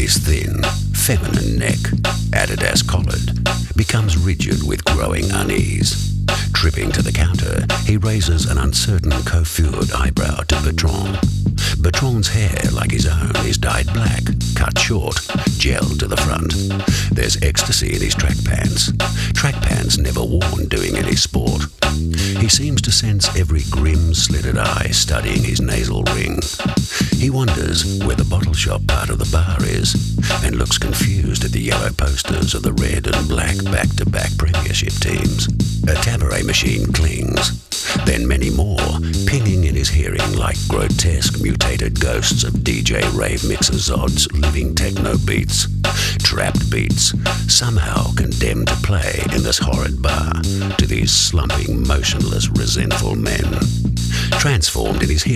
His thin, feminine neck, Adidas collared, becomes rigid with growing unease. Tripping to the counter, he raises an uncertain coiffured eyebrow to Bertrand. Bertrand's hair, like his own, is dyed black, cut short, gelled to the front. There's ecstasy in his track pants never worn doing any sport. He seems to sense every grim, slitted eye studying his nasal ring. He wonders where the bottle shop part of the bar is, and looks confused at the yellow posters of the red and black back-to-back premiership teams. A cabaret machine clings, then many more, pinging in his hearing like grotesque mutated ghosts of DJ rave mixer-zods living techno beats, trapped beats, somehow condemned to play in this horrid bar to these slumping, motionless, resentful men. Transformed in his hearing,